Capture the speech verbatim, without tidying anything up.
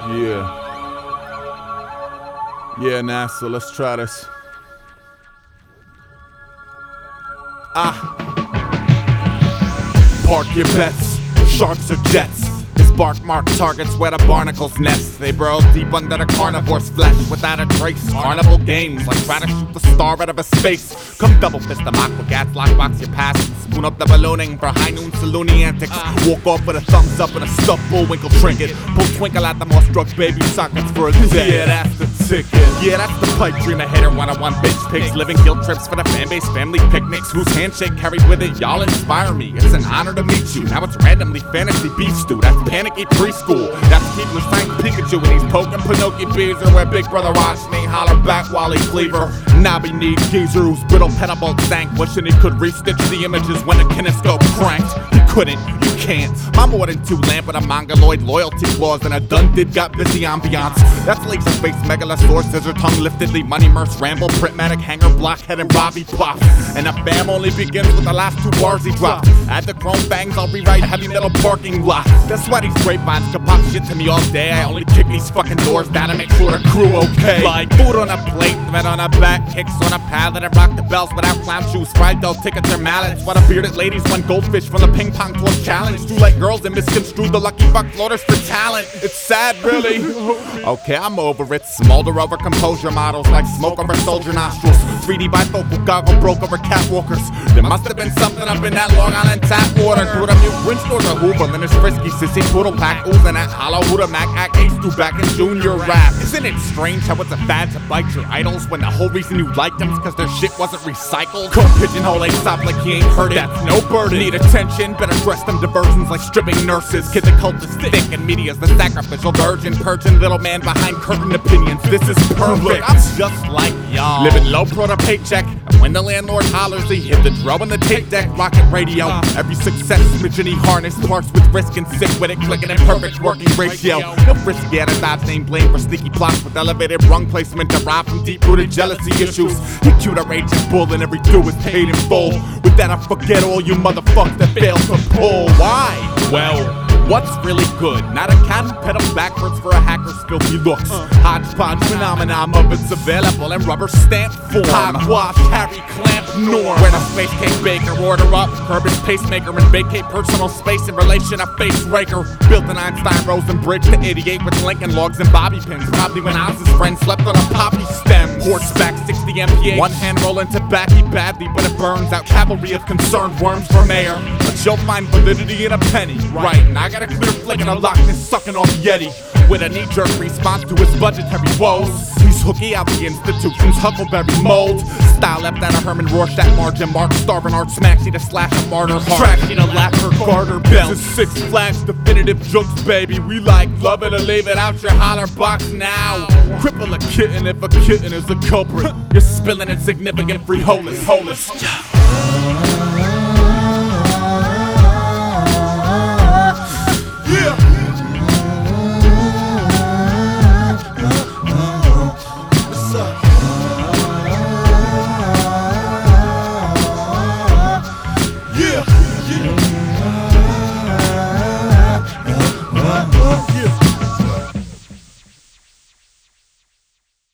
Yeah. Yeah, NASA, let's try this. Ah. Park your bets, sharks or jets. Spark mark targets where the barnacles nest. They burrow deep under the carnivore's flesh without a trace. Carnival games like try to shoot the star out of a space. Come double fist them aqua gats, lockbox your pass. Spoon up the ballooning for high noon saloony antics. Walk off with a thumbs up and a stuffed bullwinkle trinket. Pull twinkle at the moss struck baby sockets for a day. Yeah, that's the ticket. Yeah, that's the pipe dream. A hater one-on-one bitch pics. Living guilt trips for the fan base, family picnics. Whose handshake carried with it, y'all inspire me. It's an honor to meet you. Now it's randomly fantasy beef stew. That's panicky preschool. That's keeping the sign Pikachu and he's poking Pinocchio bees or where Big Brother watched me holler back while he cleaver. Nobby need geezer whose brittle petabolt sank, wishing he could restitch the images when the kinescope cranked. He couldn't, you can't. My more than two lamp with a mongoloid loyalty clause and a done did got busy ambiance. That's laser face megalosaurus, scissor tongue lifted, leave money merce ramble, printmatic hanger blockhead and Bobby Pop. And the fam only begins with the last two bars he dropped. Add the chrome bangs, I'll rewrite heavy metal parking lot. That's why these grapevines can pop shit to me all day. I only kick these fucking doors down to make sure the crew okay. Like food on a plate, thread on a back, kicks on a pallet, and rock the bells without clown shoes. Fried dough, tickets or mallets. What a bearded ladies won goldfish from the ping pong tour challenge. Too late girls and misconstrued the lucky buck floaters for talent. It's sad, really. Okay, I'm over it. Smolder over composure models like smoke over soldier nostrils. three D bifocal goggle broke over catwalkers. There must have been something up in that Long Island tap water. Through the mute Grinch stores a Hoover, then it's frisky sissy poodle pack oozing that hollow Huda Mac act ace to back in junior rap. Isn't it strange how it's a fad to bite your idols when the whole reason you liked them is cause their shit wasn't recycled? Come pigeonhole Aesop like he ain't heard it. That's no burden. Need attention, better dress them diversions like stripping nurses. Kid the cult is thick and media's the sacrificial virgin. Purging little man behind curtain opinions. This is perfect. I'm just like y'all. Living low pro to paycheck. And when the landlord hollers, he hit the drum on the tape deck. Rocket radio. Every success smidgen he harnessed parts with risk and sick with it clicking in perfect working ratio. No frisky at a dodge name blame for sneaky plots with elevated rung placement derived from deep-rooted jealousy issues. He cute a raging bull and every do is paid in full. With that I forget all you motherfuckers that fail to pull. Why? Well, what's really good? Not a cannon pedal backwards for a hacker's filthy looks. Hodgepodge phenomenon of it's available in rubber stamp form. Hogwash, Harry Clamp, norm. Where the space cake baker, order up, curb his pacemaker and vacate personal space in relation to face raker. Built an Einstein Rosen bridge to eighty-eight with Lincoln logs and bobby pins. Probably when Oz's friend slept on a poppy stem. Horseback sixty M P H. One hand rolling tobacco badly, but it burns out cavalry of concerned worms for mayor. But you'll find validity in a penny, right? And I got a clear flick and a Loch Ness sucking off Yeti. With a knee-jerk response to his budgetary woes. He's hooky out the institution's Huckleberry mold. Style left out of Herman Rorschach margin mark. Starving art smacksy to slash a martyr heart. Trashy to lap her garter belt. This is Six Flags definitive jokes, baby. We like love it or leave it out your holler box now. Cripple a kitten if a kitten is a culprit. You're spilling insignificant free holus, holus.